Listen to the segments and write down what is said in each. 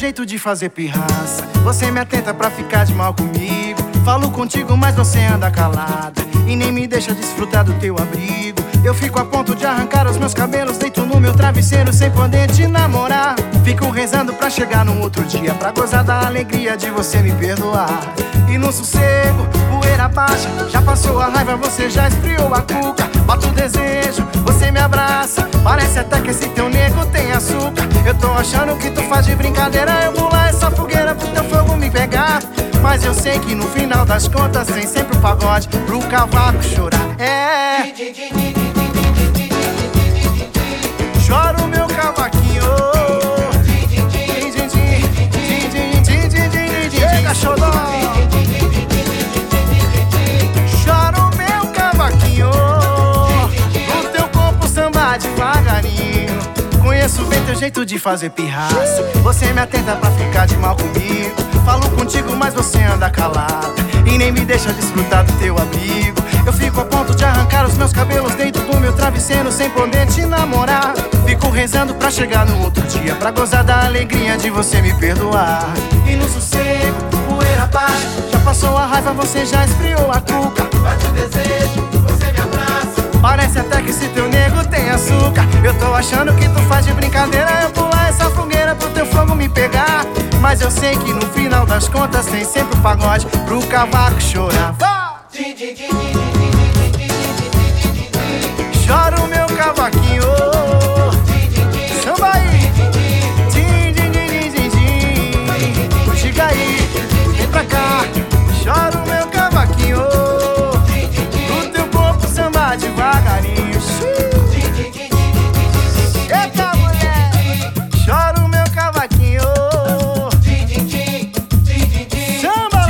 jeito de fazer pirraça. Você me atenta pra ficar de mal comigo. Falo contigo, mas você anda calada e nem me deixa desfrutar do teu abrigo. Eu fico a ponto de arrancar os meus cabelos, deito no meu travesseiro sem poder te namorar. Fico rezando pra chegar no outro dia, pra gozar da alegria de você me perdoar. E no sossego, poeira baixa, já passou a raiva, você já esfriou a cuca. Bate o desejo, você me abraça, parece até que esse teu nego tem açúcar. Eu tô achando que tu faz de brincadeira, eu pular essa fogueira pro teu fogo me pegar. Mas eu sei que no final das contas tem sempre o pagode pro cavaco chorar. É, chora o meu cavaquinho. Chega, xodó. Chora o meu cavaquinho, no teu corpo samba devagarinho. Conheço bem teu jeito de fazer pirraça. Você me atenta pra ficar de mal comigo. Falo contigo, mas você anda calada e nem me deixa desfrutar do teu abrigo. Eu fico a ponto de arrancar os meus cabelos dentro do meu travesseiro sem poder te namorar. Fico rezando pra chegar no outro dia, pra gozar da alegria de você me perdoar. E no sossego, poeira baixa, já passou a raiva, você já esfriou a cuca. Bate o desejo, você me abraça, parece até que esse teu nego tem açúcar. Eu tô achando que tu faz de brincadeira, eu pular essa fogueira pro teu fogo me pegar. Mas eu sei que no final das contas tem sempre o pagode pro cavaco chorar. Chora o meu cavaquinho, samba aí. Chega aí, vem pra cá. Chora o meu cavaquinho, no teu corpo samba devagarinho. Eita mulher, chora o meu cavaquinho. Samba,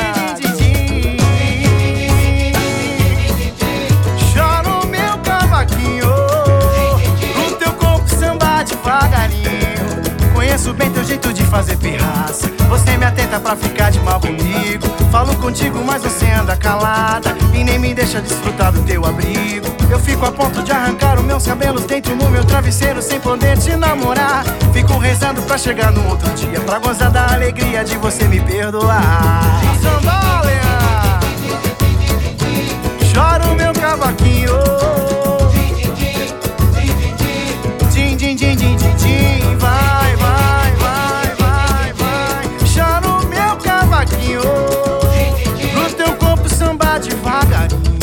chora o meu cavaquinho, no teu corpo samba devagarinho. Conheço bem teu jeito de fazer pirraça. Você me atenta pra ficar de mal comigo. Falo contigo, mas você anda calada e nem me deixa desfrutar do teu abrigo. Eu fico a ponto de arrancar os meus cabelos dentro no meu travesseiro sem poder te namorar. Fico rezando pra chegar no outro dia, pra gozar da alegria de você me perdoar. Sandália, chora o meu cavaquinho. Din, din, din, din, din, din. Vai, vai, vai, vai, vai. Chora o meu cavaquinho, no teu corpo samba devagarinho.